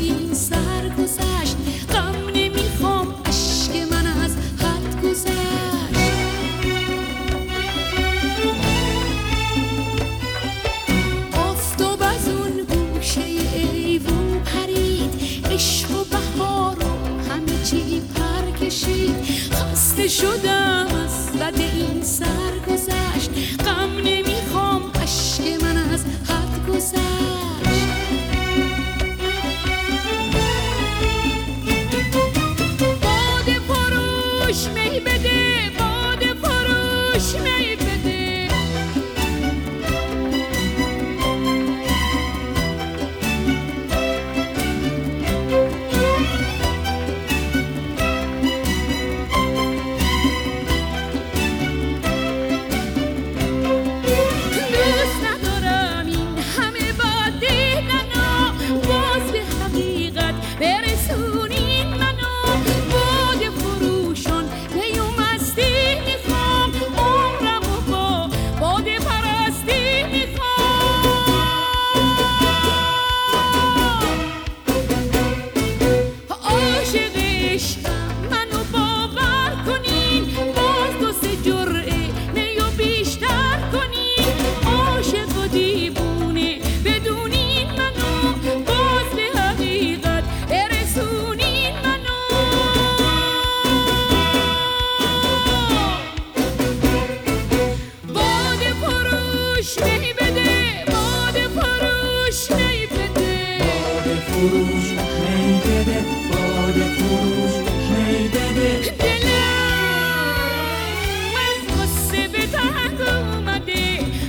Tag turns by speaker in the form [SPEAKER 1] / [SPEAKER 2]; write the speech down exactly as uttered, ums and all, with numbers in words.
[SPEAKER 1] این سر گذشت، غم نمیخوام اشک من از حد گذشت. آفتاب از اون گوشه ایوون پرید، عشق و بهار و همه چی پر کشید. خسته شدم از رد این سر گذشت، غم نمیخوام اشک من از حد گذشت. باده فروش می بده، باده فروش می بده. دوست ندارم این همه بد دیدنو، باز به حقیقت برسونین منو. باده فروشان می و مستی میخوام، عمرمو با باده پرستی میخوام. عاشق عشقم منو باور کنین، باز دو سه جرعه می و بیشتر کنین. عاشق و دیوونه بدونین منو، باز به حقیقت برسونین منو. باده فروش می بده، باده فروش می بده.
[SPEAKER 2] باده فروش می بده، باده فروش می بده.
[SPEAKER 1] دلم از غصه به تنگ اومده،